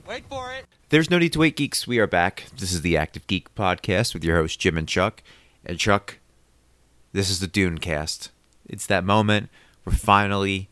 Wait for it. There's no need to wait, geeks. We are back. This is the Active Geek Podcast with your hosts, Jim and Chuck. And Chuck, this is the Dune cast. It's that moment we're finally,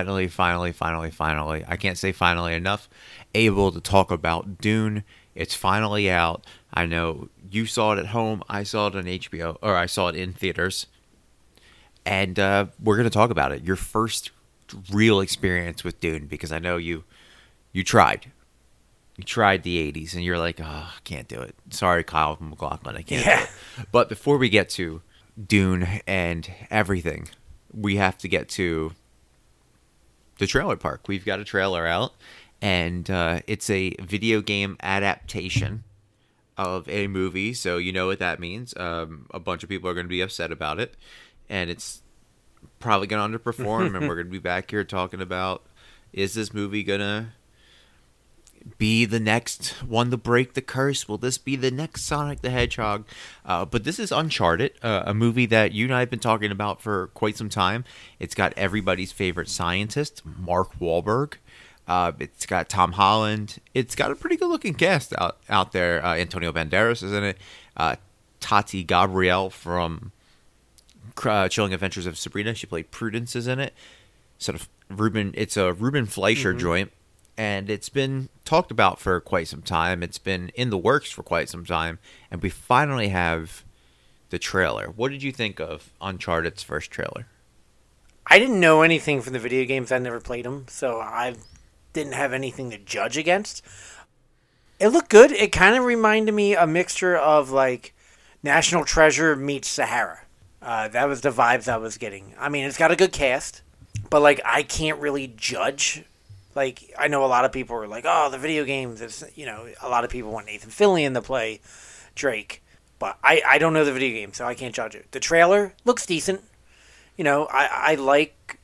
I can't say finally enough, able to talk about Dune. It's finally out. I know you saw it at home. I saw it on HBO, or I saw it in theaters. And we're going to talk about it. Your first real experience with Dune, because I know you tried. You tried the 80s, and you're like, oh, I can't do it. Sorry, Kyle MacLachlan, I can't do it. But before we get to Dune and everything, we have to get to the trailer park. We've got a trailer out, and it's a video game adaptation of a movie, so you know what that means. A bunch of people are going to be upset about it, and it's probably going to underperform, and we're going to be back here talking about, is this movie going to be the next one to break the curse? Will this be the next Sonic the Hedgehog? But this is Uncharted, a movie that you and I have been talking about for quite some time. It's got everybody's favorite scientist, Mark Wahlberg. It's got Tom Holland. It's got a pretty good looking cast out there. Antonio Banderas is in it. Tati Gabrielle from Chilling Adventures of Sabrina. She played Prudence, is in it. It's a Ruben Fleischer joint. And it's been talked about for quite some time. It's been in the works for quite some time. And we finally have the trailer. What did you think of Uncharted's first trailer? I didn't know anything from the video games. I never played them, so I didn't have anything to judge against. It looked good. It kind of reminded me a mixture of like National Treasure meets Sahara. That was the vibes I was getting. I mean, it's got a good cast, but like I can't really judge. Like, I know a lot of people are like, oh, the video games, it's, a lot of people want Nathan Fillion to play Drake. But I don't know the video game, so I can't judge it. The trailer looks decent. I like,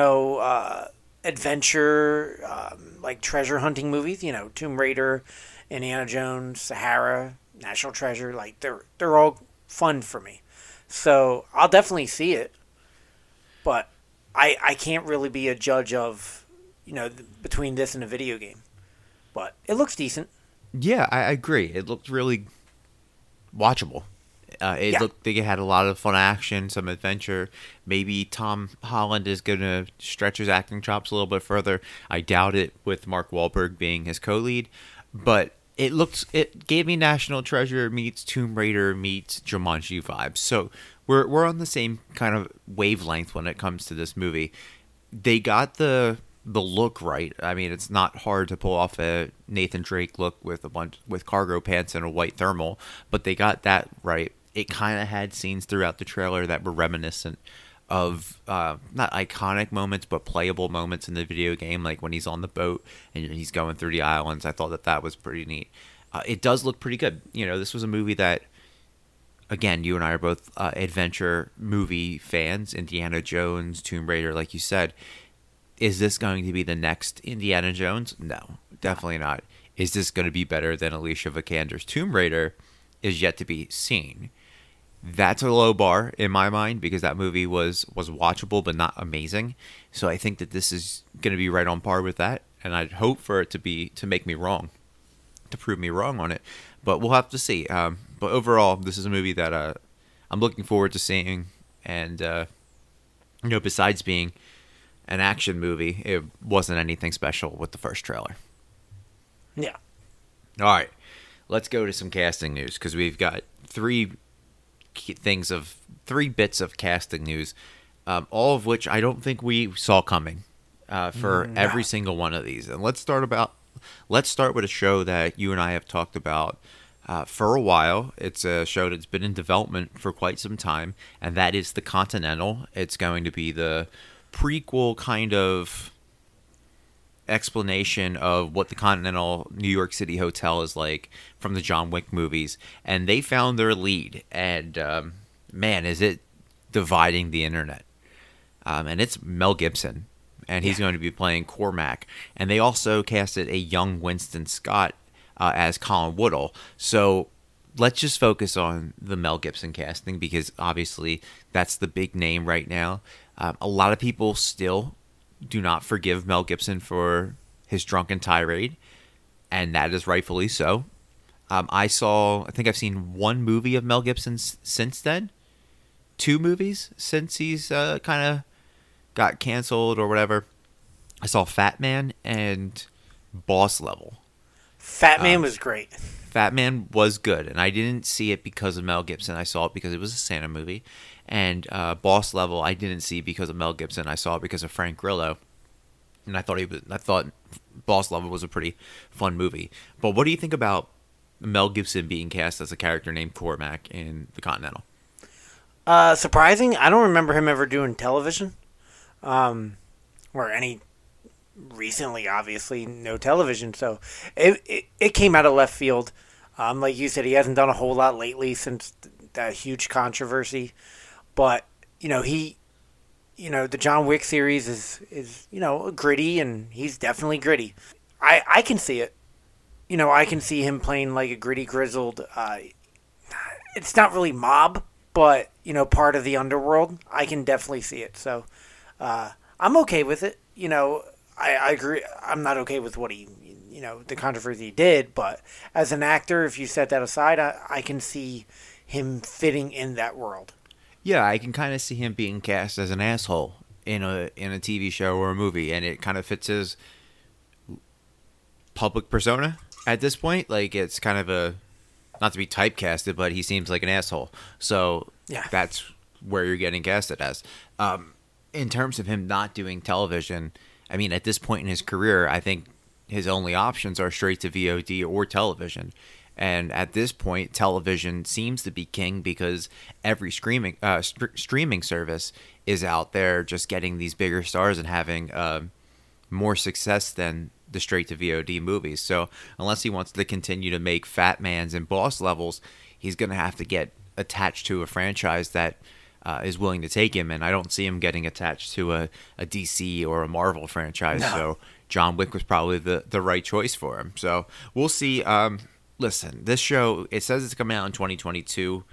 adventure, like treasure hunting movies, Tomb Raider, Indiana Jones, Sahara, National Treasure. Like, they're all fun for me. So I'll definitely see it. But I can't really be a judge of, between this and a video game. But it looks decent. Yeah, I agree. It looked really watchable. It looked like it had a lot of fun action, some adventure. Maybe Tom Holland is going to stretch his acting chops a little bit further. I doubt it with Mark Wahlberg being his co-lead. But it gave me National Treasure meets Tomb Raider meets Jumanji vibes. So we're on the same kind of wavelength when it comes to this movie. They got the look right. I mean, it's not hard to pull off a Nathan Drake look with cargo pants and a white thermal, but they got that right. It kind of had scenes throughout the trailer that were reminiscent of not iconic moments, but playable moments in the video game, like when he's on the boat and he's going through the islands. I thought that was pretty neat. It does look pretty good. This was a movie that, again, you and I are both adventure movie fans. Indiana Jones, Tomb Raider, like you said. Is this going to be the next Indiana Jones? No, definitely not. Is this going to be better than Alicia Vikander's Tomb Raider? Is yet to be seen. That's a low bar in my mind because that movie was watchable but not amazing. So I think that this is going to be right on par with that, and I'd hope for it to make me wrong, to prove me wrong on it. But we'll have to see. But overall, this is a movie that I'm looking forward to seeing, and besides being an action movie, it wasn't anything special with the first trailer. Yeah. All right, let's go to some casting news because we've got three bits of casting news, all of which I don't think we saw coming for every single one of these. And let's start with a show that you and I have talked about for a while. It's a show that's been in development for quite some time, and that is The Continental. It's going to be the prequel kind of explanation of what the Continental New York City Hotel is like from the John Wick movies. And they found their lead, and man, is it dividing the internet. And it's Mel Gibson, and he's going to be playing Cormac. And they also casted a young Winston Scott as Colin Woodall. So let's just focus on the Mel Gibson casting because obviously that's the big name right now. A lot of people still do not forgive Mel Gibson for his drunken tirade. and that is rightfully so. I think I've seen one movie of Mel Gibson since then. Two movies since he's kind of got canceled or whatever. I saw Fat Man and Boss Level. Fat Man was great. Fat Man was good, and I didn't see it because of Mel Gibson. I saw it because it was a Santa movie. And Boss Level, I didn't see because of Mel Gibson. I saw it because of Frank Grillo, and I thought Boss Level was a pretty fun movie. But what do you think about Mel Gibson being cast as a character named Cormac in The Continental? Surprising. I don't remember him ever doing television, or any. Recently, obviously, no television, so it came out of left field. Like you said, he hasn't done a whole lot lately since that huge controversy. But the John Wick series is gritty, and he's definitely gritty. I can see it. I can see him playing like a gritty, grizzled. It's not really mob, but part of the underworld. I can definitely see it. So I'm okay with it. I agree. I'm not okay with what the controversy he did, but as an actor, if you set that aside, I can see him fitting in that world. Yeah, I can kind of see him being cast as an asshole in a TV show or a movie, and it kind of fits his public persona at this point. Like, it's kind of not to be typecasted, but he seems like an asshole. So yeah, that's where you're getting casted as. In terms of him not doing television, I mean, at this point in his career, I think his only options are straight to VOD or television. And at this point, television seems to be king because every streaming service is out there just getting these bigger stars and having more success than the straight to VOD movies. So unless he wants to continue to make Fat Mans and Boss Levels, he's going to have to get attached to a franchise that is willing to take him, and I don't see him getting attached to a DC or a Marvel franchise. No. So John Wick was probably the right choice for him. So we'll see. Listen, this show, it says it's coming out in 2022.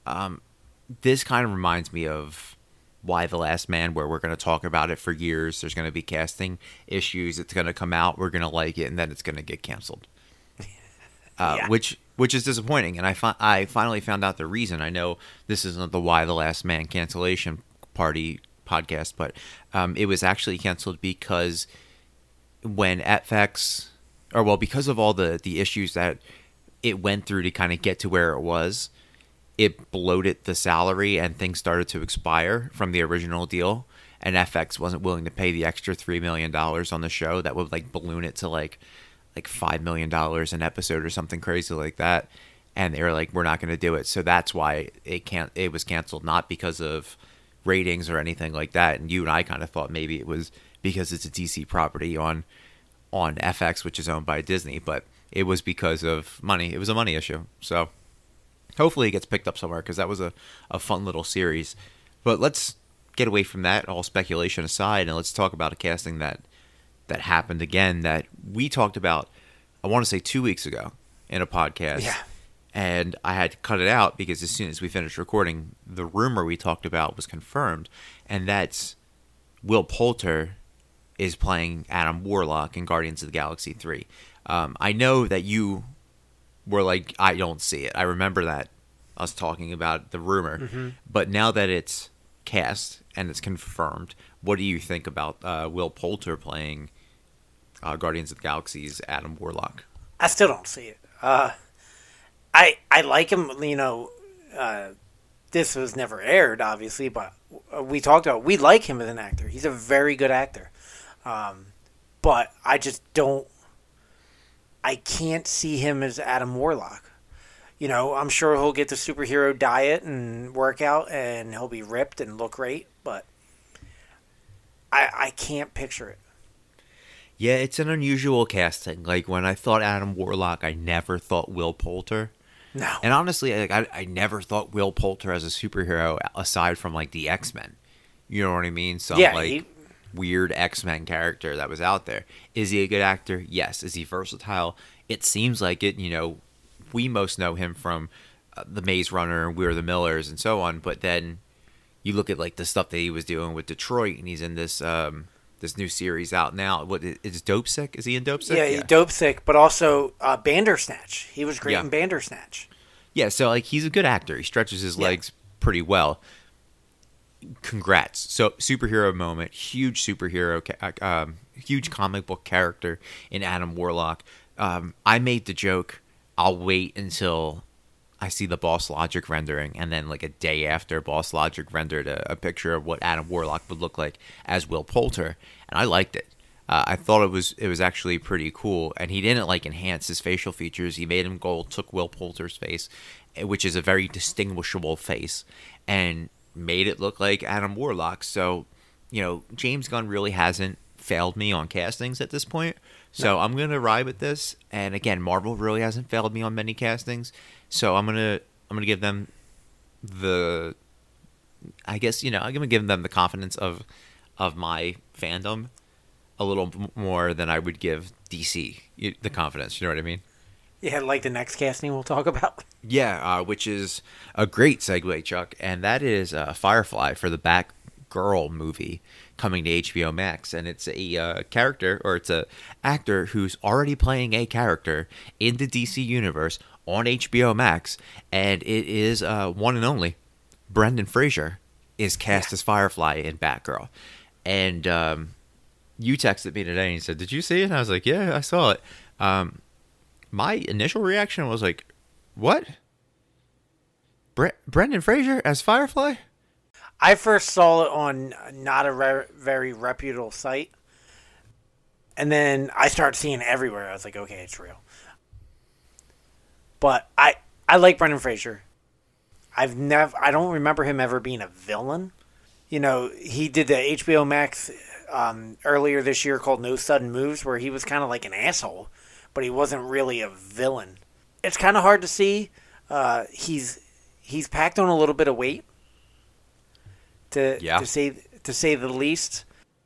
This kind of reminds me of Y: The Last Man, where we're going to talk about it for years. There's going to be casting issues. It's going to come out. We're going to like it, and then it's going to get canceled. Yeah. Which is disappointing, and I finally found out the reason. I know this isn't the Y: The Last Man cancellation party podcast, but it was actually canceled because when FX, because of all the issues that it went through to kind of get to where it was, it bloated the salary and things started to expire from the original deal, and FX wasn't willing to pay the extra $3 million on the show that would like balloon it to like $5 million an episode or something crazy like that, and they were like, we're not going to do it. So that's why it was canceled, not because of ratings or anything like that. And you and I kind of thought maybe it was because it's a DC property on FX, which is owned by Disney, but it was because of money. It was a money issue. So hopefully it gets picked up somewhere, because that was a fun little series. But let's get away from that, all speculation aside, and let's talk about a casting that happened again that we talked about, I want to say 2 weeks ago in a podcast. Yeah. And I had to cut it out because as soon as we finished recording, the rumor we talked about was confirmed. And that's Will Poulter is playing Adam Warlock in Guardians of the Galaxy 3. I know that you were like, I don't see it. I remember that us talking about the rumor. Mm-hmm. But now that it's cast and it's confirmed, what do you think about Will Poulter playing Guardians of the Galaxy's Adam Warlock? I still don't see it. I like him. This was never aired, obviously, but we talked about, we like him as an actor. He's a very good actor. But I just don't. I can't see him as Adam Warlock. I'm sure he'll get the superhero diet and workout, and he'll be ripped and look great, but I can't picture it. Yeah, it's an unusual casting. Like, when I thought Adam Warlock, I never thought Will Poulter. No. And honestly, I never thought Will Poulter as a superhero aside from, like, the X-Men. You know what I mean? Some, weird X-Men character that was out there. Is he a good actor? Yes. Is he versatile? It seems like it. We most know him from The Maze Runner and We're the Millers and so on, but then you look at, like, the stuff that he was doing with Detroit, and he's in this this new series out now. What is Dope Sick? Is he in Dope Sick? Yeah, Dope Sick, but also Bandersnatch. He was great Yeah. in Bandersnatch. Yeah, so like he's a good actor. He stretches his legs pretty well. Congrats. So superhero moment, huge superhero, huge comic book character in Adam Warlock. I made the joke, I'll wait until I see the Boss Logic rendering, and then like a day after, Boss Logic rendered a picture of what Adam Warlock would look like as Will Poulter, and I liked it. I thought it was actually pretty cool, and he didn't like enhance his facial features. He made him gold, took Will Poulter's face, which is a very distinguishable face, and made it look like Adam Warlock. So, James Gunn really hasn't failed me on castings at this point. So I'm gonna ride with this. And again, Marvel really hasn't failed me on many castings. So I'm gonna give them the, I guess I'm gonna give them the confidence of my fandom a little more than I would give DC the confidence. You know what I mean? Yeah, like the next casting we'll talk about. Yeah, which is a great segue, Chuck, and that is Firefly for the Batgirl movie coming to HBO Max, and it's a character, or it's a actor who's already playing a character in the DC universe on HBO Max, and it is one and only Brendan Fraser is cast as Firefly in Batgirl, and you texted me today and you said, "Did you see it?" And I was like, "Yeah, I saw it." My initial reaction was like, what? Brendan Fraser as Firefly? I first saw it on not a very reputable site. And then I started seeing it everywhere. I was like, okay, it's real. But I like Brendan Fraser. I don't remember him ever being a villain. He did the HBO Max earlier this year called No Sudden Moves, where he was kind of like an asshole, but he wasn't really a villain. It's kind of hard to see. He's packed on a little bit of weight, to say the least.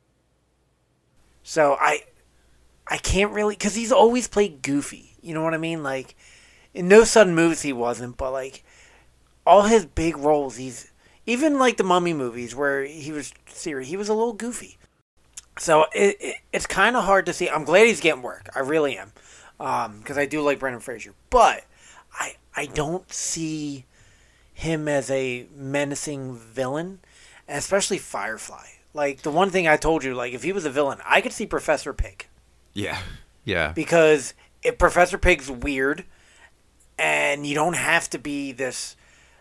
So I can't really, because he's always played goofy. You know what I mean? Like in No Sudden Moves he wasn't, but like all his big roles, he's even like the Mummy movies where he was serious. He was a little goofy. So it's kind of hard to see. I'm glad he's getting work. I really am. Because I do like Brendan Fraser. But I don't see him as a menacing villain, especially Firefly. Like, the one thing I told you, like, if he was a villain, I could see Professor Pig. Yeah. Yeah. Because if Professor Pig's weird, and you don't have to be this,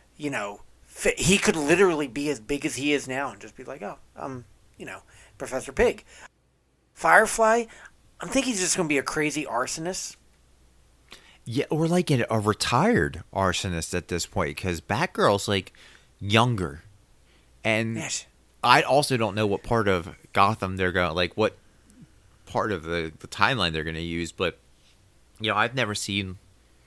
he could literally be as big as he is now and just be like, Professor Pig. Firefly, I'm thinking he's just going to be a crazy arsonist. Yeah, or like a retired arsonist at this point, because Batgirl's like younger. And yes. I also don't know what part of Gotham they're going, like what part of the timeline they're going to use, but I've never seen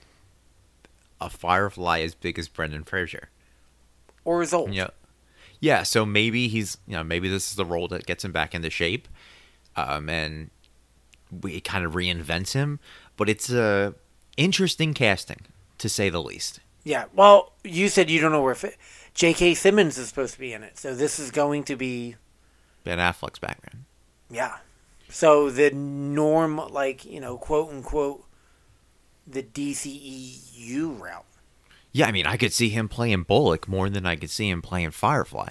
a Firefly as big as Brendan Fraser. Or as old. Yeah, so maybe maybe this is the role that gets him back into shape, and it kind of reinvents him. But it's a interesting casting, to say the least. Yeah, well, you said you don't know where J.K. Simmons is supposed to be in it, so this is going to be Ben Affleck's Batman. Yeah, so the norm, like quote unquote, the DCEU route. Yeah, I mean, I could see him playing Bullock more than I could see him playing Firefly.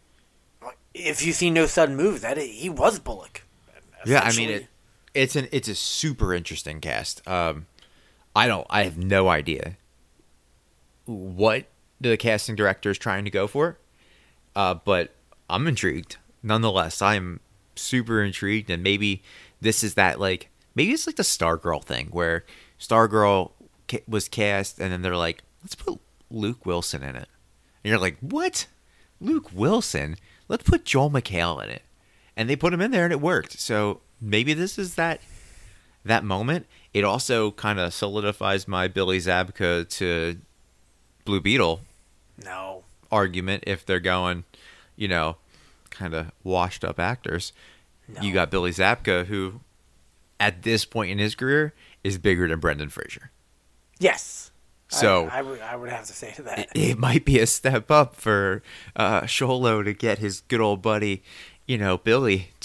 If you see No Sudden Moves, he was Bullock. Yeah, I mean, it's a super interesting cast. I have no idea what the casting director is trying to go for, but I'm intrigued. Nonetheless, I'm super intrigued, and maybe this is that, like, maybe it's like the Stargirl thing, where Stargirl was cast, and then they're like, let's put Luke Wilson in it. And you're like, what? Luke Wilson? Let's put Joel McHale in it. And they put him in there, and it worked. So maybe this is that moment. It also kind of solidifies my Billy Zabka to Blue Beetle argument if they're going, kind of washed up actors. No. You got Billy Zabka, who at this point in his career is bigger than Brendan Fraser. Yes. So I would have to say to that. It might be a step up for Xolo to get his good old buddy, Billy to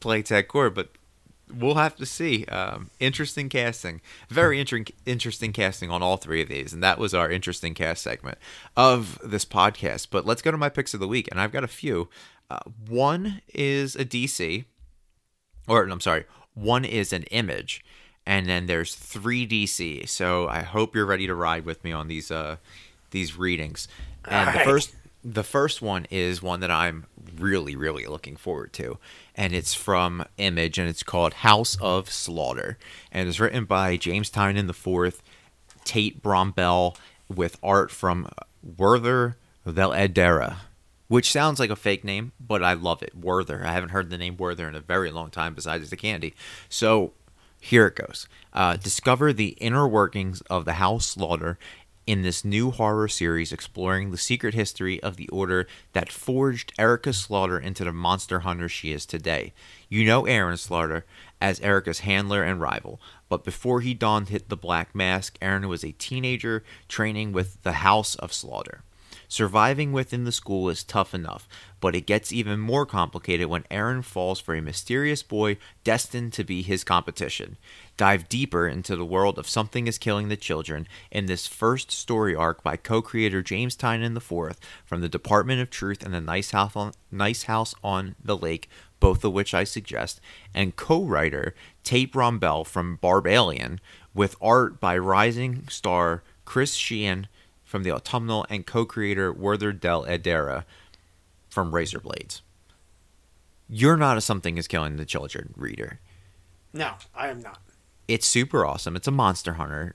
play Ted Cord, but we'll have to see. Interesting casting. Very interesting casting on all three of these. And that was our interesting cast segment of this podcast. But let's go to my picks of the week. And I've got a few. One is a DC. Or, I'm sorry. One is an Image. And then there's 3 DC. So I hope you're ready to ride with me on these readings. And the first one is one that I'm really, really looking forward to. And it's from Image, and it's called House of Slaughter. And it's written by James Tynion IV, Tate Brombell, with art from Werther Veledera, which sounds like a fake name, but I love it. Werther. I haven't heard the name Werther in a very long time besides the candy. So here it goes. Discover the inner workings of the House Slaughter in this new horror series exploring the secret history of the order that forged Erica Slaughter into the monster hunter she is today. You know Aaron Slaughter as Erica's handler and rival, but before he donned the black mask, Aaron was a teenager training with the House of Slaughter. Surviving within the school is tough enough, but it gets even more complicated when Aaron falls for a mysterious boy destined to be his competition. Dive deeper into the world of Something is Killing the Children in this first story arc by co-creator James Tynion IV from the Department of Truth and the Nice House on the Lake, both of which I suggest, and co-writer Tate Brombell from Barbalian, with art by rising star Chris Sheehan from The Autumnal and co-creator Werther Del Edera from Razor Blades. You're not a Something is Killing the Children reader. No, I am not. It's super awesome. It's a monster hunter,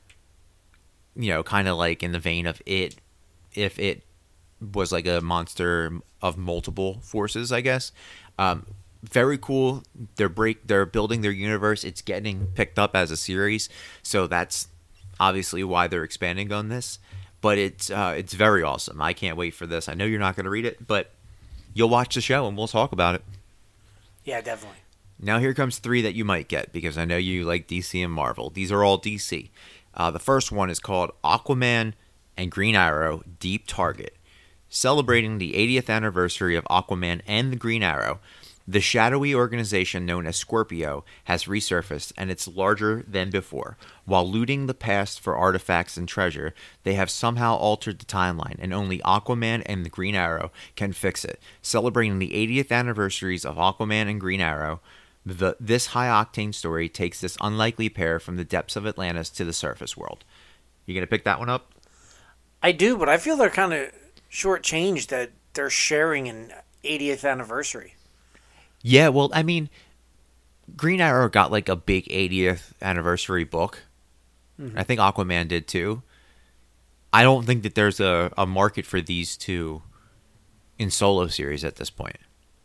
kind of like in the vein of it, if it was like a monster of multiple forces, I guess. Very cool. They're building their universe. It's getting picked up as a series, so that's obviously why they're expanding on this. But it's very awesome. I can't wait for this. I know you're not going to read it, but you'll watch the show and we'll talk about it. Yeah, definitely. Now here comes 3 that you might get, because I know you like DC and Marvel. These are all DC. The first one is called Aquaman and Green Arrow Deep Target. Celebrating the 80th anniversary of Aquaman and the Green Arrow, the shadowy organization known as Scorpio has resurfaced, and it's larger than before. While looting the past for artifacts and treasure, they have somehow altered the timeline, and only Aquaman and the Green Arrow can fix it. Celebrating the 80th anniversaries of Aquaman and Green Arrow, this high-octane story takes this unlikely pair from the depths of Atlantis to the surface world. You gonna pick that one up? I do, but I feel they're kind of shortchanged that they're sharing an 80th anniversary. Yeah, well, I mean, Green Arrow got like a big 80th anniversary book. Mm-hmm. I think Aquaman did too. I don't think that there's a market for these two in solo series at this point.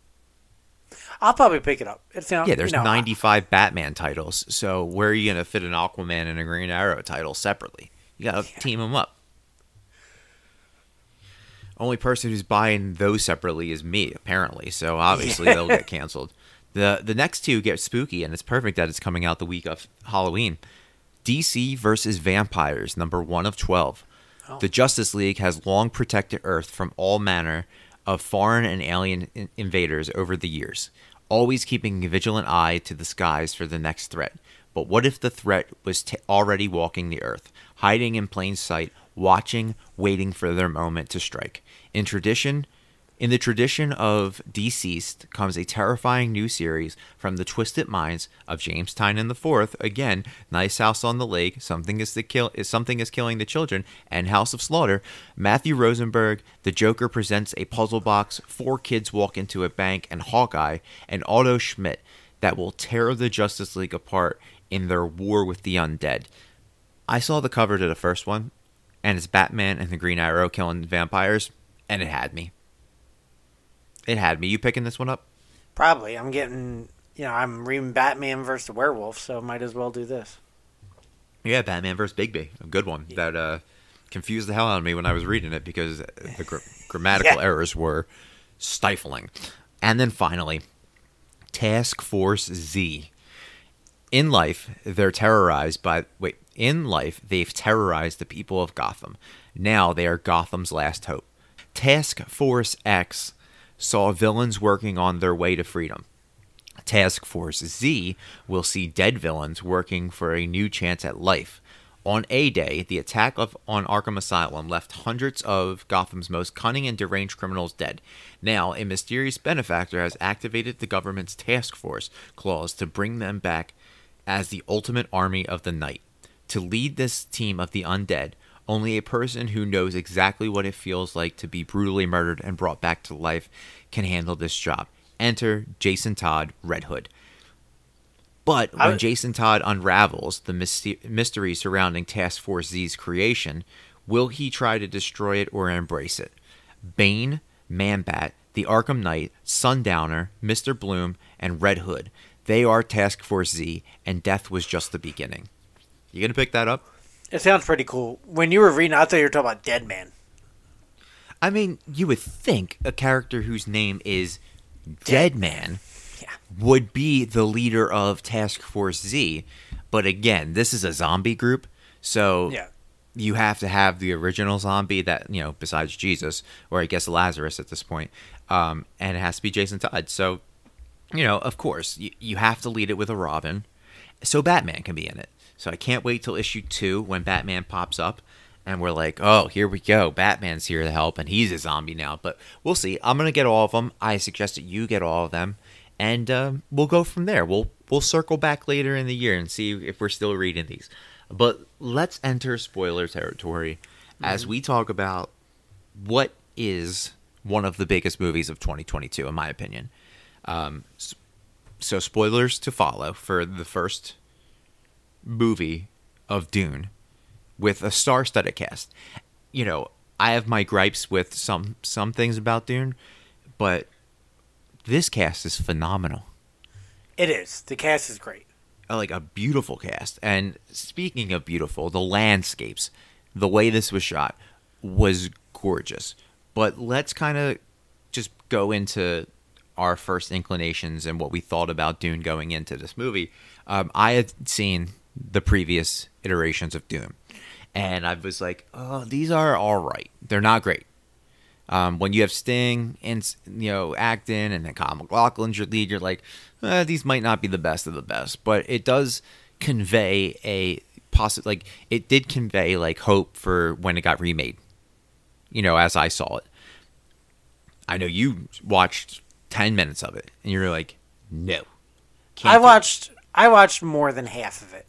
I'll probably pick it up. There's 95 Batman titles, so where are you going to fit an Aquaman and a Green Arrow title separately? You got to team them up. Only person who's buying those separately is me, apparently. So obviously they'll get canceled. The next 2 get spooky, and it's perfect that it's coming out the week of Halloween. DC versus Vampires, number 1 of 12. Oh. The Justice League has long protected Earth from all manner of foreign and alien invaders over the years, always keeping a vigilant eye to the skies for the next threat. But what if the threat was already walking the Earth, hiding in plain sight, watching, waiting for their moment to strike? In the tradition of Deceased comes a terrifying new series from the twisted minds of James Tynion IV, again, Nice House on the Lake, Something is Killing the Children, and House of Slaughter. Matthew Rosenberg, the Joker, presents a puzzle box, 4 kids walk into a bank, and Hawkeye, and Otto Schmidt that will tear the Justice League apart in their war with the undead. I saw the cover to the first one, and it's Batman and the Green Arrow killing vampires, and it had me. It had me. You picking this one up? Probably. I'm reading Batman versus the Werewolf, so might as well do this. Yeah, Batman versus Bigby. A good one. Yeah. That confused the hell out of me when I was reading it because the grammatical errors were stifling. And then finally, Task Force Z. In life, they've terrorized the people of Gotham. Now they are Gotham's last hope. Task Force X saw villains working on their way to freedom. Task Force Z will see dead villains working for a new chance at life. On A-Day, the attack on Arkham Asylum left hundreds of Gotham's most cunning and deranged criminals dead. Now, a mysterious benefactor has activated the government's Task Force clause to bring them back as the ultimate army of the night. To lead this team of the undead, only a person who knows exactly what it feels like to be brutally murdered and brought back to life can handle this job. Enter Jason Todd, Red Hood. But when Jason Todd unravels the mystery surrounding Task Force Z's creation, will he try to destroy it or embrace it? Bane, Man-Bat, the Arkham Knight, Sundowner, Mr. Bloom, and Red Hood. They are Task Force Z, and death was just the beginning. You gonna pick that up? It sounds pretty cool. When you were reading, I thought you were talking about Deadman. I mean, you would think a character whose name is Deadman would be the leader of Task Force Z, but again, this is a zombie group, so you have to have the original zombie that, you know, besides Jesus, or I guess Lazarus at this point, and it has to be Jason Todd. So, you know, of course, you have to lead it with a Robin, so Batman can be in it. So I can't wait till issue 2 when Batman pops up, and we're like, oh, here we go, Batman's here to help, and he's a zombie now. But we'll see. I'm gonna get all of them. I suggest that you get all of them. And we'll go from there. We'll circle back later in the year and see if we're still reading these. But let's enter spoiler territory as we talk about what is one of the biggest movies of 2022, in my opinion. So spoilers to follow for the first movie of Dune with a star-studded cast. You know, I have my gripes with some things about Dune, but this cast is phenomenal. It is. The cast is great. Like a beautiful cast. And speaking of beautiful, the landscapes, the way this was shot was gorgeous. But let's kind of just go into our first inclinations and what we thought about Dune going into this movie. I had seen the previous iterations of Dune, and I was like, oh, these are all right. They're not great. When you have Sting and, you know, acting, and then Kyle MacLachlan's your lead, you're like, these might not be the best of the best, but it does convey it did convey like hope for when it got remade. You know, as I saw it, I know you watched 10 minutes of it, and you're like, no, I watched more than half of it,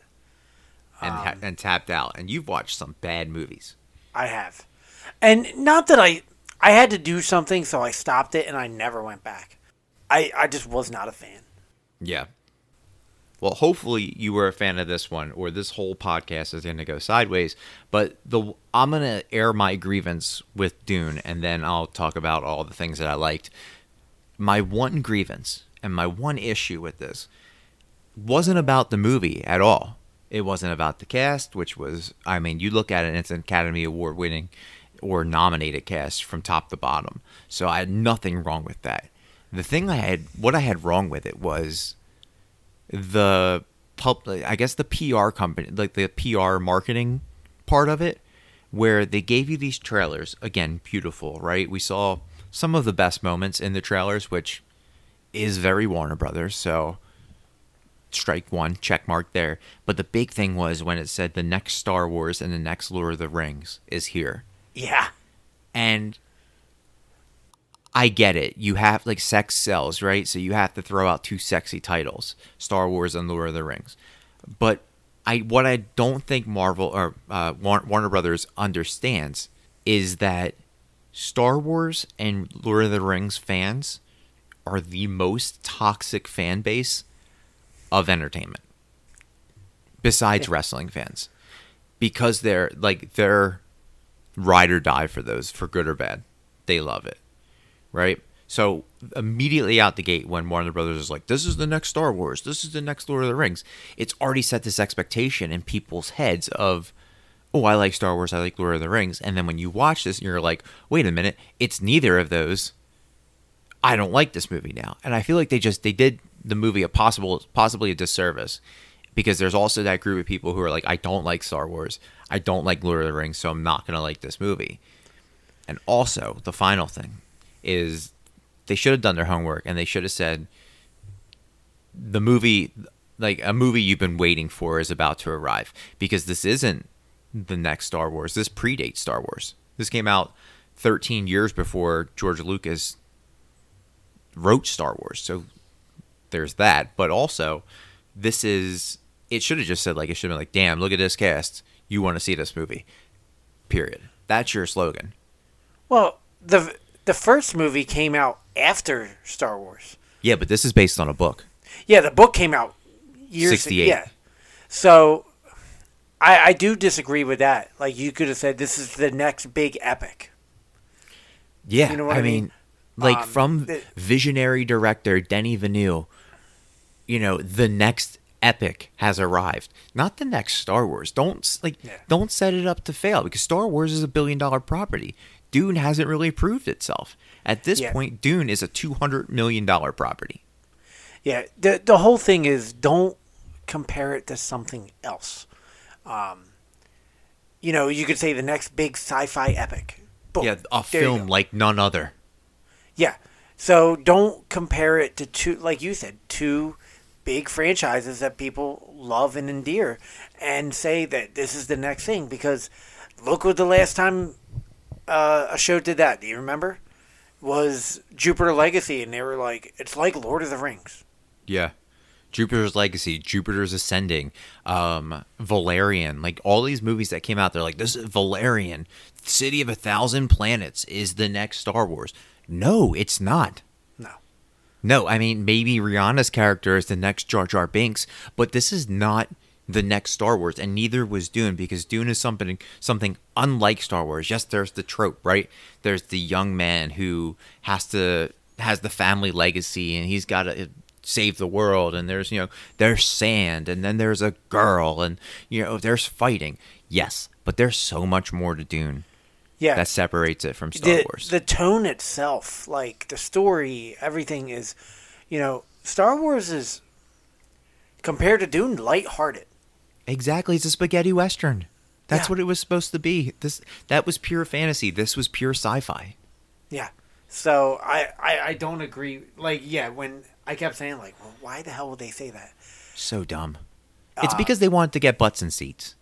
and tapped out. And you've watched some bad movies. I have, and not that I had to do something, so I stopped it, and I never went back. I just was not a fan. Yeah. Well, hopefully you were a fan of this one, or this whole podcast is going to go sideways. But I'm going to air my grievance with Dune, and then I'll talk about all the things that I liked. My one grievance and my one issue with this wasn't about the movie at all. It wasn't about the cast, which was, I mean, you look at it, and it's an Academy Award winning or nominated cast from top to bottom. So I had nothing wrong with that. What I had wrong with it was the PR company, like the PR marketing part of it, where they gave you these trailers, again, beautiful, right? We saw some of the best moments in the trailers, which is very Warner Brothers, so strike one, check mark there. But the big thing was when it said the next Star Wars and the next Lord of the Rings is here. Yeah. And I get it. You have, like, sex sells, right? So you have to throw out two sexy titles, Star Wars and Lord of the Rings. But what I don't think Marvel or Warner Brothers understands is that Star Wars and Lord of the Rings fans are the most toxic fan base of entertainment, besides wrestling fans, because they're ride or die for those, for good or bad. They love it, right? So immediately out the gate, when Warner Brothers is like, this is the next Star Wars, this is the next Lord of the Rings, it's already set this expectation in people's heads of, oh, I like Star Wars, I like Lord of the Rings. And then when you watch this, you're like, wait a minute, it's neither of those. I don't like this movie now. And I feel like they did the movie possibly a disservice, because there's also that group of people who are like, I don't like Star Wars, I don't like Lord of the Rings, so I'm not going to like this movie. And also, the final thing is, they should have done their homework, and they should have said, the movie, like a movie you've been waiting for, is about to arrive, because this isn't the next Star Wars. This predates Star Wars. This came out 13 years before George Lucas wrote Star Wars. So there's that. But also, this is, it should have just said, like, it should have been like, damn, look at this cast. You want to see this movie. Period. That's your slogan. Well, the first movie came out after Star Wars. Yeah, but this is based on a book. Yeah, the book came out years 68. Yeah. So I do disagree with that. Like, you could have said this is the next big epic. Yeah, You know what I I mean? mean, like, from visionary director Denis Villeneuve, you know, the next epic has arrived. Not the next Star Wars. Don't set it up to fail, because Star Wars is a billion-dollar property. Dune hasn't really proved itself. At this point, Dune is a $200 million property. Yeah, the whole thing is, don't compare it to something else. You know, you could say the next big sci-fi epic. Boom. Yeah, a There you film go. like none other. Yeah. So don't compare it to two, like you said, two big franchises that people love and endear, and say that this is the next thing, because look what the last time a show did that. Do you remember? Was Jupiter Legacy, and they were like, it's like Lord of the Rings. Yeah. Jupiter's Legacy, Jupiter's Ascending, Valerian, like all these movies that came out, they're like, this is Valerian, City of 1,000 Planets is the next Star Wars. No, it's not. No, I mean, maybe Rihanna's character is the next Jar Jar Binks, but this is not the next Star Wars, and neither was Dune, because Dune is something unlike Star Wars. Yes, there's the trope, right? There's the young man who has the family legacy, and he's got to save the world, and there's sand, and then there's a girl, and there's fighting. Yes, but there's so much more to Dune. Yeah, that separates it from Star Wars. The tone itself, like the story, everything is, Star Wars is, compared to Dune, lighthearted. Exactly, it's a spaghetti western. That's what it was supposed to be. That was pure fantasy. This was pure sci-fi. Yeah. So I don't agree. Like, when I kept saying, like, well, why the hell would they say that? So dumb. It's because they wanted to get butts in seats.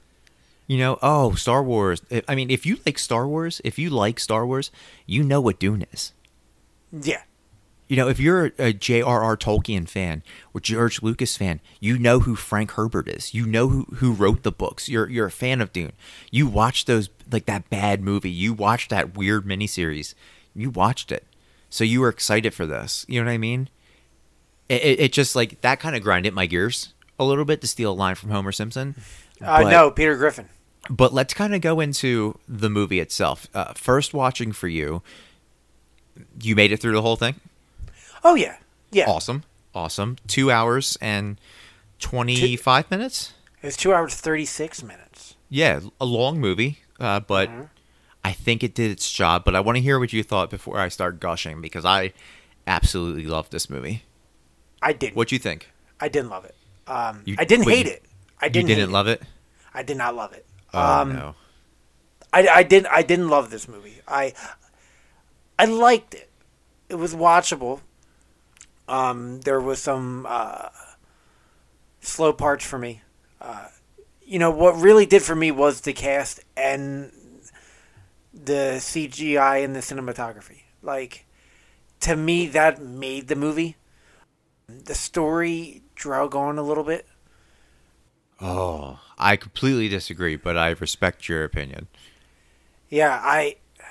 Star Wars. I mean, if you like Star Wars, you know what Dune is. Yeah. If you're a J.R.R. Tolkien fan or George Lucas fan, you know who Frank Herbert is. You know who wrote the books. You're a fan of Dune. You watched those, like that bad movie. You watched that weird miniseries. You watched it. So you were excited for this. You know what I mean? It just, like, that kind of grinded my gears a little bit, to steal a line from Homer Simpson. No, Peter Griffin. But let's kind of go into the movie itself. First watching for you, you made it through the whole thing? Oh, yeah. Yeah. Awesome. 2 hours and 25 minutes? It was 2 hours, 36 minutes. Yeah, a long movie, but I think it did its job. But I want to hear what you thought before I start gushing, because I absolutely loved this movie. I didn't. What'd you think? I didn't love it. I didn't hate it. You didn't love it? I did not love it. No. I didn't love this movie. I liked it. It was watchable. There was some slow parts for me. What really did for me was the cast and the CGI and the cinematography. Like, to me, that made the movie. The story drug on a little bit. Oh, I completely disagree, but I respect your opinion. Yeah,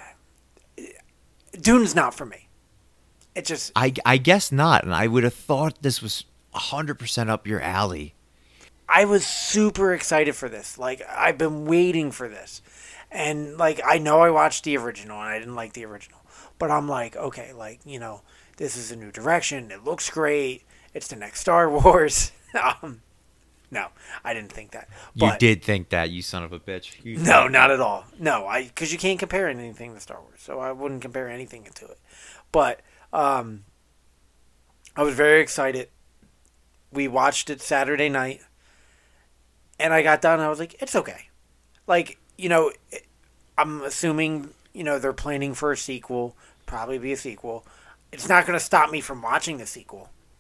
Dune's not for me. It just... I guess not, and I would have thought this was 100% up your alley. I was super excited for this. Like, I've been waiting for this. And, like, I know I watched the original, and I didn't like the original. But I'm like, okay, like, this is a new direction. It looks great. It's the next Star Wars. No, I didn't think that. But, you did think that, you son of a bitch. No, not at all. No, because you can't compare anything to Star Wars, so I wouldn't compare anything to it. But I was very excited. We watched it Saturday night, and I got done, and I was like, it's okay. Like, I'm assuming, they're planning for a sequel, probably be a sequel. It's not going to stop me from watching the sequel.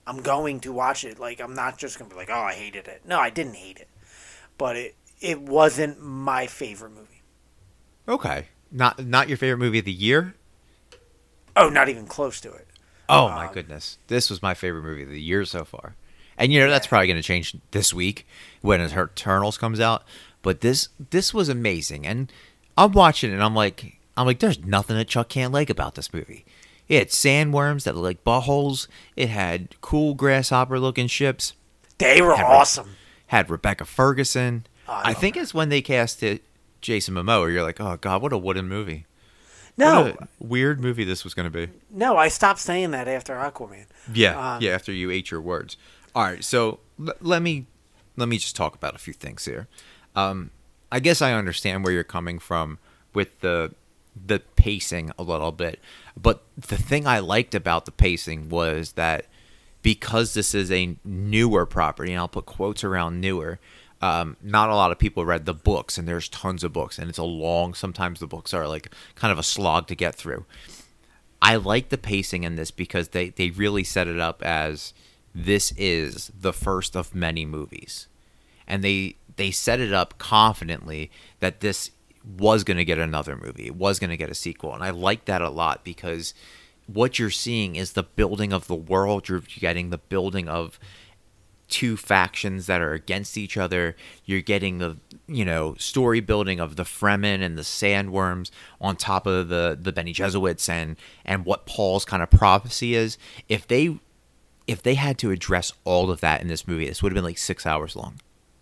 I'm going to watch it. Like, I'm not just going to be like, oh, I hated it. No, I didn't hate it. But it wasn't my favorite movie. Okay. Not your favorite movie of the year? Oh, not even close to it. Oh, my goodness. This was my favorite movie of the year so far. And, that's probably going to change this week when Eternals comes out. But this was amazing. And I'm watching it, and I'm like, there's nothing that Chuck can't like about this movie. It had sandworms that looked like buttholes. It had cool grasshopper-looking ships. They were awesome. Had Rebecca Ferguson. I think her. it's when they cast it, Jason Momoa. You're like, oh, God, what a wooden movie. No. What a weird movie this was going to be. No, I stopped saying that after Aquaman. Yeah, after you ate your words. All right, so let me just talk about a few things here. I guess I understand where you're coming from with the pacing a little bit, but the thing I liked about the pacing was that because this is a newer property, and I'll put quotes around newer, not a lot of people read the books, and there's tons of books, and it's a long, sometimes the books are like kind of a slog to get through. I like the pacing in this because they really set it up as this is the first of many movies. And they set it up confidently that this was going to get another movie. It was going to get a sequel. And I like that a lot because what you're seeing is the building of the world. You're getting the building of two factions that are against each other. You're getting the, story building of the Fremen and the Sandworms on top of the Bene Gesserits and what Paul's kind of prophecy is. If they had to address all of that in this movie, this would have been like 6 hours long.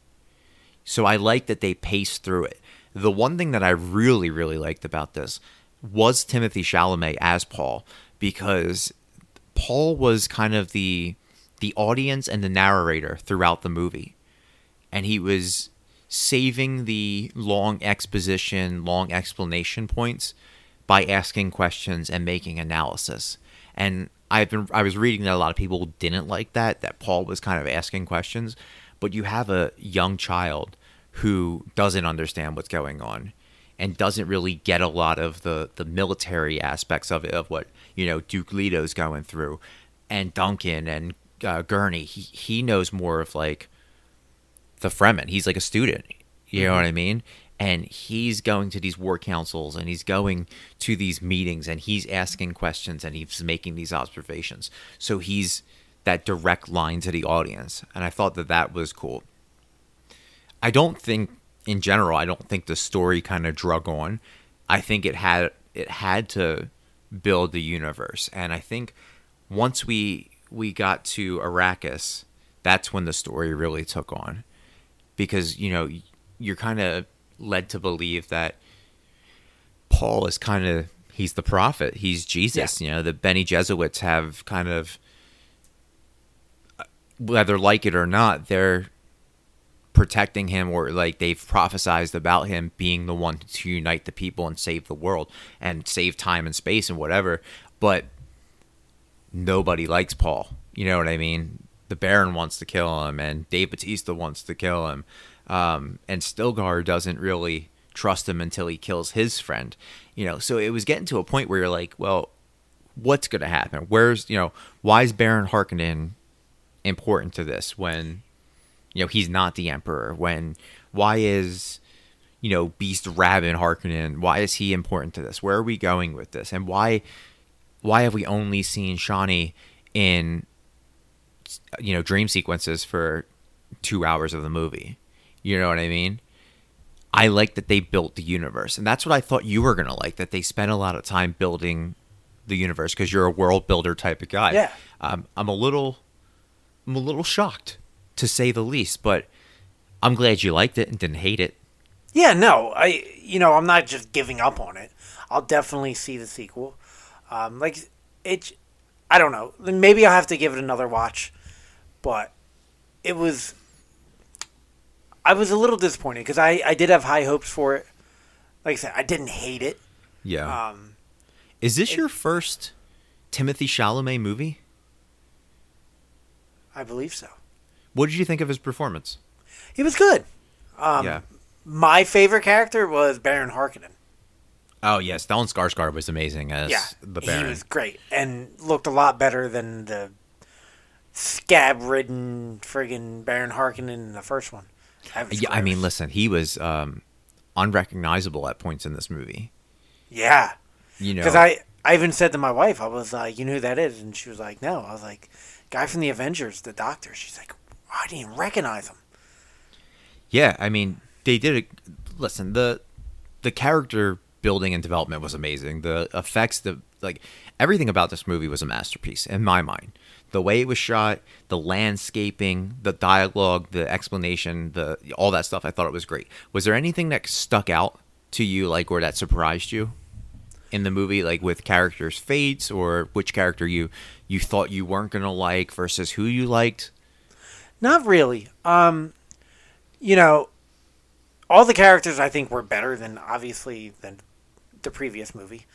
So I like that they paced through it. The one thing that I really, really liked about this was Timothée Chalamet as Paul, because Paul was kind of the audience and the narrator throughout the movie. And he was saving the long exposition, long explanation points by asking questions and making analysis. And I was reading that a lot of people didn't like that Paul was kind of asking questions, but you have a young child who doesn't understand what's going on and doesn't really get a lot of the military aspects of it, of what, Duke Leto's going through, and Duncan and Gurney. He knows more of like the Fremen. He's like a student, you know what I mean? And he's going to these war councils and he's going to these meetings and he's asking questions and he's making these observations. So he's that direct line to the audience. And I thought that was cool. I don't think the story kind of drug on. I think it had to build the universe. And I think once we got to Arrakis, that's when the story really took on. Because, you're kind of led to believe that Paul is he's the prophet, he's Jesus. Yeah. The Bene Gesserits have kind of, whether like it or not, they're protecting him, or like they've prophesized about him being the one to unite the people and save the world and save time and space and whatever. But nobody likes Paul. You know what I mean? The Baron wants to kill him, and Dave Bautista wants to kill him. And Stilgar doesn't really trust him until he kills his friend. So it was getting to a point where you're like, well, what's going to happen? Why is Baron Harkonnen important to this when, he's not the Emperor? Why is, Beast Rabban Harkonnen, why is he important to this? Where are we going with this? And why have we only seen Shani in, dream sequences for 2 hours of the movie? You know what I mean? I like that they built the universe. And that's what I thought you were going to like, that they spent a lot of time building the universe because you're a world builder type of guy. Yeah. I'm a little shocked, to say the least, but I'm glad you liked it and didn't hate it. Yeah, no. I'm not just giving up on it. I'll definitely see the sequel. I don't know. Maybe I'll have to give it another watch, but I was a little disappointed because I did have high hopes for it. Like I said, I didn't hate it. Yeah. Is this your first Timothée Chalamet movie? I believe so. What did you think of his performance? He was good. Yeah. My favorite character was Baron Harkonnen. Oh, yes. Stellan Skarsgård was amazing as the Baron. He was great and looked a lot better than the scab-ridden friggin' Baron Harkonnen in the first one. That was Yeah, I mean, gross. listen, he was unrecognizable at points in this movie. Yeah. You Because know, I even said to my wife, I was like, you know who that is? And she was like, no. I was like, guy from the Avengers, the Doctor. She's like, I didn't even recognize him. yeah, I mean, they did it. Listen, the character building and development was amazing. The effects, the like everything about this movie was a masterpiece in my mind. The way it was shot, the landscaping, the dialogue, the explanation, the all that stuff, I thought it was great. Was there anything that stuck out to you, like, or that surprised you in the movie, like with characters' fates, or which character you thought you weren't gonna like versus who you liked? Not really. You know, all the characters I think were better than, obviously, than the previous movie.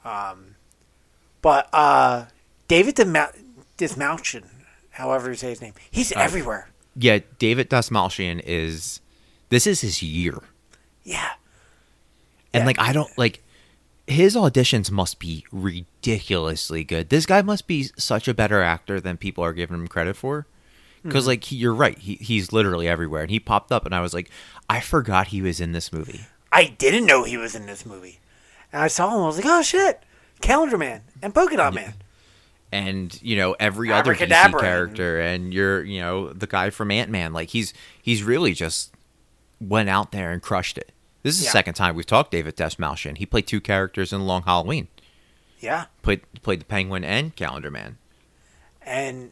But David Dismalchian, however you say his name, he's everywhere. Yeah, David Dastmalchian is. This is his year. Yeah. And Yeah. like I don't like his auditions must be ridiculously good. This guy must be such a better actor than people are giving him credit for. Because like you're right, he's literally everywhere, and he popped up, and I was like, I forgot he was in this movie. I didn't know he was in this movie. And I saw him, I was like, oh shit, Calendar Man and Polka Dot Man. And you know every other DC Abracadabra. character, and you're the guy from Ant-Man. Like he's really just went out there and crushed it. This is the Yeah. second time we've talked David Dastmalchian. He played two characters in Long Halloween. Yeah. Played the Penguin and Calendar Man. And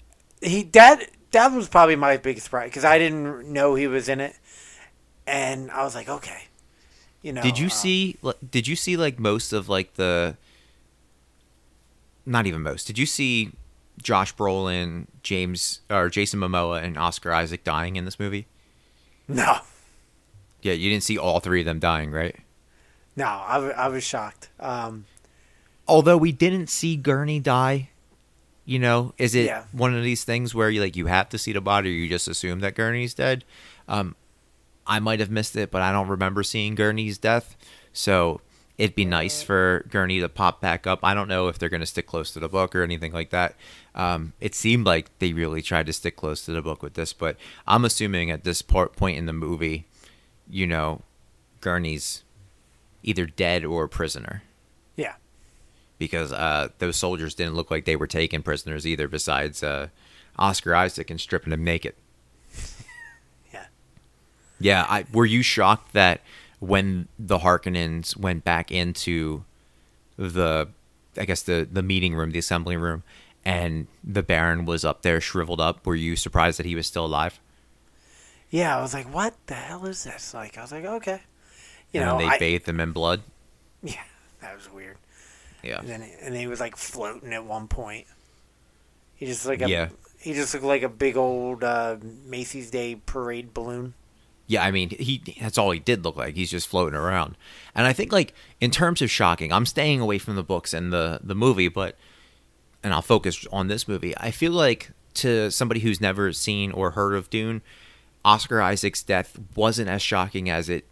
that was probably my biggest surprise because I didn't know he was in it, and I was like, okay, you know. Did you see? Did you see like most of like the? Not even most. Did you see Josh Brolin, Jason Momoa, and Oscar Isaac dying in this movie? No, Yeah, you didn't see all three of them dying, right? no, I was shocked. Although we didn't see Gurney die. You know, is it Yeah. one of these things where you have to see the body, or you just assume that Gurney's dead? I might have missed it, but I don't remember seeing Gurney's death. So it'd be nice for Gurney to pop back up. I don't know if they're going to stick close to the book or anything like that. It seemed like they really tried to stick close to the book with this, but I'm assuming at this point in the movie, Gurney's either dead or a prisoner. Yeah, Because those soldiers didn't look like they were taking prisoners either, besides Oscar Isaac and stripping him naked. yeah. Yeah, were you shocked that when the Harkonnens went back into the meeting room, the assembly room, and the Baron was up there shriveled up, were you surprised that he was still alive? Yeah, I was like, what the hell is this? Like, I was like, okay. And then they bathed him in blood? Yeah, that was weird. Yeah. And he was like floating at one point. He just Yeah. he just looked like a big old Macy's Day Parade balloon. Yeah, I mean, that's all he did look like. He's just floating around. And I think, like, in terms of shocking, I'm staying away from the books and the movie, and I'll focus on this movie. I feel like to somebody who's never seen or heard of Dune, Oscar Isaac's death wasn't as shocking as it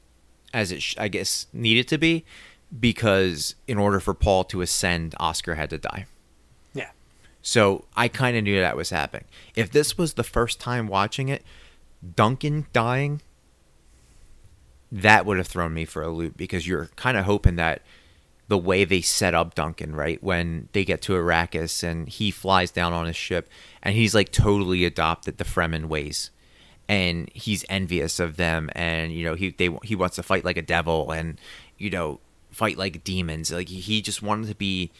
I guess, needed to be, because in order for Paul to ascend, Oscar had to die. Yeah. So I kind of knew that was happening. If this was the first time watching it, Duncan dying, that would have thrown me for a loop, because you're kind of hoping that the way they set up Duncan, right, when they get to Arrakis and he flies down on his ship and he's like totally adopted the Fremen ways, and he's envious of them, and he wants to fight like a devil, and fight like demons. Like he just wanted to be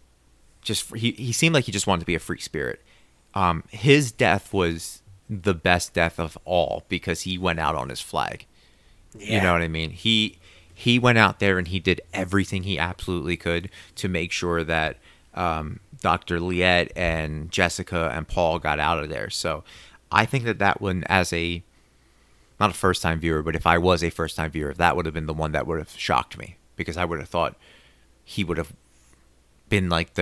he seemed like he just wanted to be a free spirit. His death was the best death of all, because he went out on his flag. Yeah. You know what I mean? He went out there and he did everything he absolutely could to make sure that Dr. Liet and Jessica and Paul got out of there. So I think that one, as not a first-time viewer, but if I was a first-time viewer, that would have been the one that would have shocked me, because I would have thought he would have been like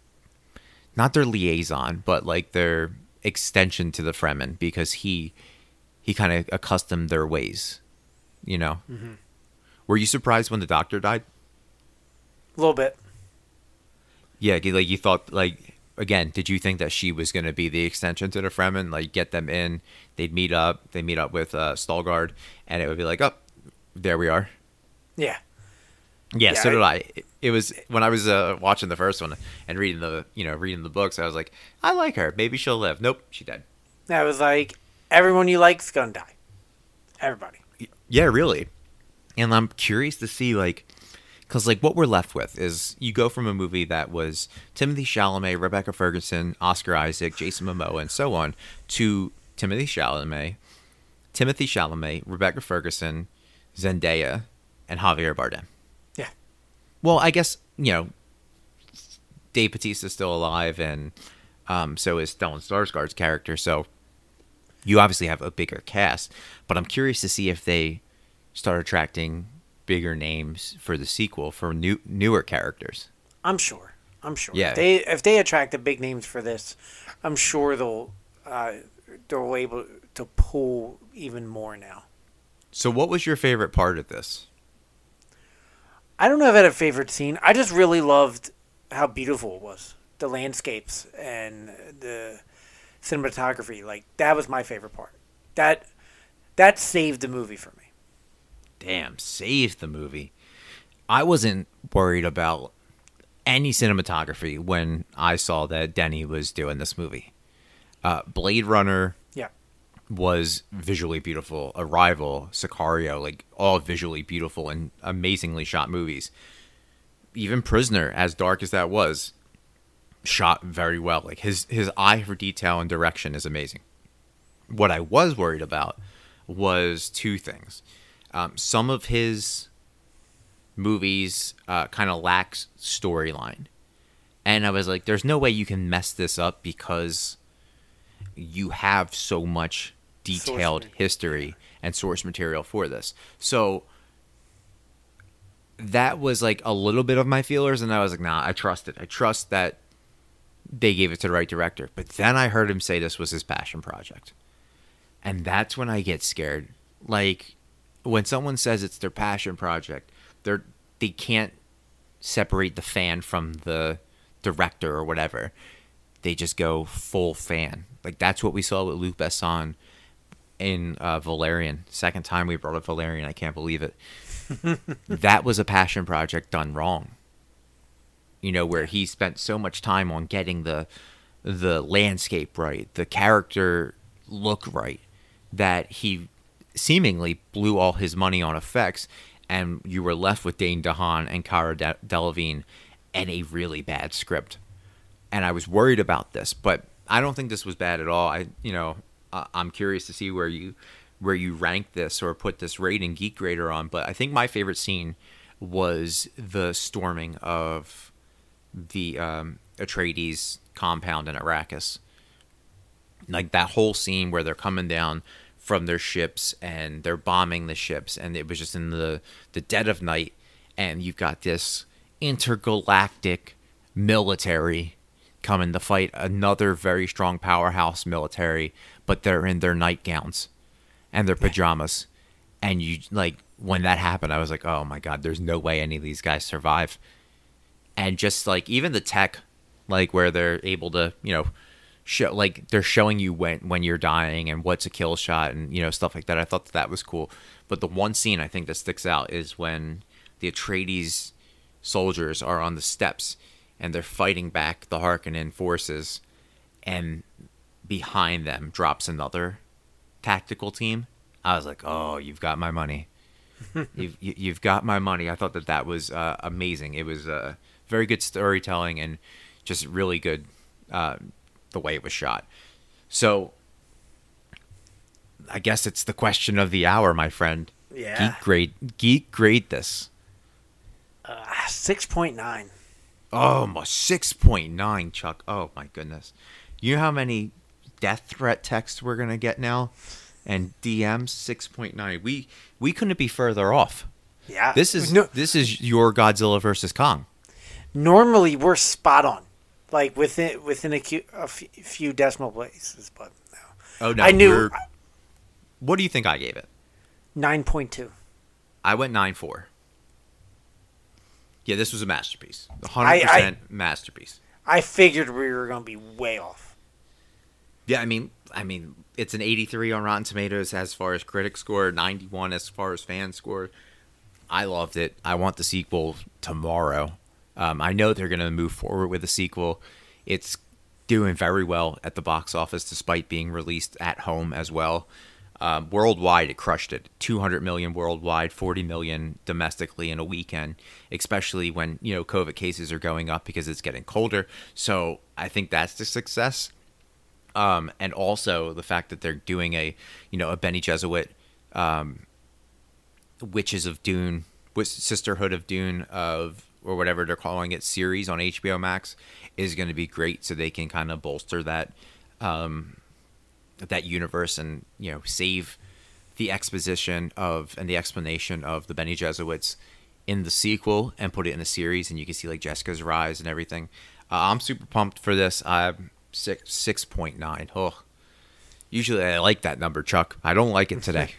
not their liaison, but like their extension to the Fremen, because he kind of accustomed their ways, Mm-hmm. Were you surprised when the Doctor died? A little bit. Yeah, like you thought, like again, did you think that she was going to be the extension to the Fremen? Like, get them in, they meet up with Stalgard, and it would be like, oh, there we are. Yeah. Yeah, so did I. It was when I was watching the first one and reading the books. I was like, I like her. Maybe she'll live. Nope, she died. I was like, everyone you like's gonna die. Everybody. Yeah, really. And I'm curious to see, like, because like what we're left with is you go from a movie that was Timothy Chalamet, Rebecca Ferguson, Oscar Isaac, Jason Momoa, and so on, to Timothy Chalamet, Rebecca Ferguson, Zendaya, and Javier Bardem. Yeah. Well, I guess, Dave Bautista's still alive, and so is Stellan Skarsgård's character, so you obviously have a bigger cast, but I'm curious to see if they start attracting bigger names for the sequel for newer characters. I'm sure. Yeah. If they attract the big names for this, I'm sure they'll able to pull even more now. So what was your favorite part of this? I don't know if I had a favorite scene. I just really loved how beautiful it was. The landscapes and the cinematography. Like, that was my favorite part. That saved the movie for me. Damn, saved the movie. I wasn't worried about any cinematography when I saw that Denny was doing this movie. Blade Runner was visually beautiful. Arrival, Sicario, like, all visually beautiful and amazingly shot movies. Even Prisoner, as dark as that was, shot very well. Like, his eye for detail and direction is amazing. What I was worried about was two things. Some of his movies kind of lacks storyline. And I was like, there's no way you can mess this up because you have so much detailed history and source material for this. So that was like a little bit of my feelers, and I was like, nah, I trust it. I trust that they gave it to the right director. But then I heard him say this was his passion project. And that's when I get scared. Like, when someone says it's their passion project, they can't separate the fan from the director or whatever. They just go full fan. Like, that's what we saw with Luc Besson in Valerian. Second time we brought up Valerian, I can't believe it. That was a passion project done wrong. Where he spent so much time on getting the landscape right, the character look right, that he seemingly blew all his money on effects, and you were left with Dane DeHaan and Cara Delevingne and a really bad script. And I was worried about this, but I don't think this was bad at all. I'm curious to see where you rank this or put this rating Geek Grader on, but I think my favorite scene was the storming of the Atreides compound in Arrakis. Like, that whole scene where they're coming down from their ships and they're bombing the ships, and it was just in the dead of night, and you've got this intergalactic military coming to fight another very strong powerhouse military, but they're in their nightgowns and their pajamas. And you, like, when that happened, I was like, oh my god, there's no way any of these guys survive. And just, like, even the tech, like, where they're able to, show, like, they're showing you when you're dying and what's a kill shot and, stuff like that. I thought that was cool. But the one scene I think that sticks out is when the Atreides soldiers are on the steps and they're fighting back the Harkonnen forces, and behind them drops another tactical team. I was like, oh, you've got my money. You've got my money. I thought that was amazing. It was very good storytelling and just really good the way it was shot. So I guess it's the question of the hour, my friend. Yeah. Geek grade this. 6.9. Oh, my 6.9, Chuck. Oh, my goodness. You know how many death threat texts we're going to get now? And DMs? 6.9. We couldn't be further off. Yeah. This is your Godzilla versus Kong. Normally, we're spot on. Like, within a few decimal places, but no. Oh, no. I knew. What do you think I gave it? 9.2. I went 9.4. Yeah, this was a masterpiece. 100% masterpiece. I figured we were going to be way off. Yeah, I mean, it's an 83 on Rotten Tomatoes as far as critic score, 91 as far as fan score. I loved it. I want the sequel tomorrow. I know they're going to move forward with the sequel. It's doing very well at the box office despite being released at home as well. Worldwide, it crushed it. 200 million worldwide, 40 million domestically in a weekend, especially when, COVID cases are going up because it's getting colder. So I think that's the success. And also the fact that they're doing a Bene Gesserit, Witches of Dune, Sisterhood of Dune or whatever they're calling it, series on HBO Max is going to be great. So they can kind of bolster that universe and save the exposition and the explanation of the Bene Gesserits in the sequel and put it in a series, and you can see like Jessica's rise and everything. I'm super pumped for this. I'm 6.9. Oh, usually I like that number, Chuck. I don't like it today.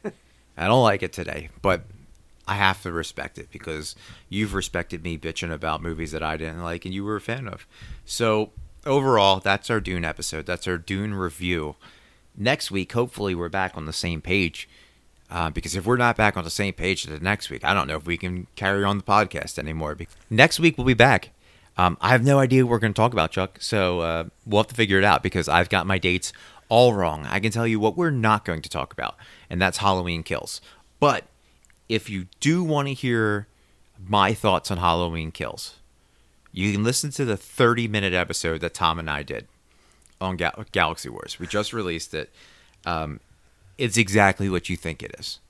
But I have to respect it because you've respected me bitching about movies that I didn't like and you were a fan of. So overall, that's our Dune episode. That's our Dune review. Next week, hopefully, we're back on the same page. Because if we're not back on the same page the next week, I don't know if we can carry on the podcast anymore. Next week, we'll be back. I have no idea what we're going to talk about, Chuck. So we'll have to figure it out because I've got my dates all wrong. I can tell you what we're not going to talk about, and that's Halloween Kills. But if you do want to hear my thoughts on Halloween Kills, you can listen to the 30-minute episode that Tom and I did on Galaxy Wars. We just released it. It's exactly what you think it is.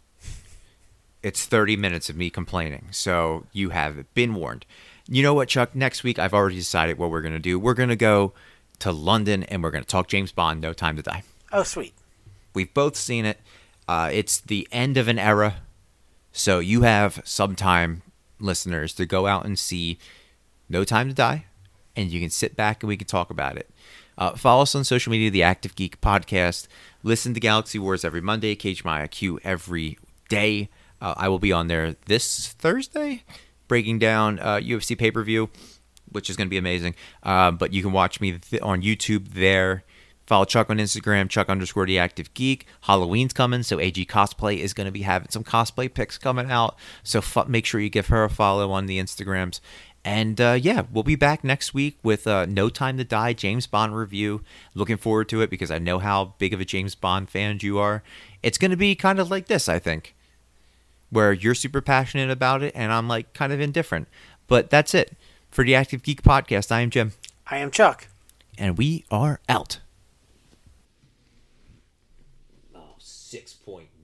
It's 30 minutes of me complaining, so you have been warned. You know what, Chuck? Next week, I've already decided what we're going to do. We're going to go to London, and we're going to talk James Bond, No Time to Die. Oh, sweet. We've both seen it. It's the end of an era, so you have some time, listeners, to go out and see No Time to Die, and you can sit back and we can talk about it. Follow us on social media, The Active Geek Podcast. Listen to Galaxy Wars every Monday, Cage My IQ every day. I will be on there this Thursday, breaking down UFC pay-per-view, which is going to be amazing. But you can watch me on YouTube there. Follow Chuck on Instagram, Chuck_The Active Geek. Halloween's coming, so AG Cosplay is going to be having some cosplay pics coming out. So make sure you give her a follow on the Instagrams. And we'll be back next week with No Time to Die James Bond review. Looking forward to it because I know how big of a James Bond fan you are. It's going to be kind of like this, I think, where you're super passionate about it and I'm like kind of indifferent. But that's it. For the Active Geek Podcast, I am Jim. I am Chuck. And we are out. 6.1.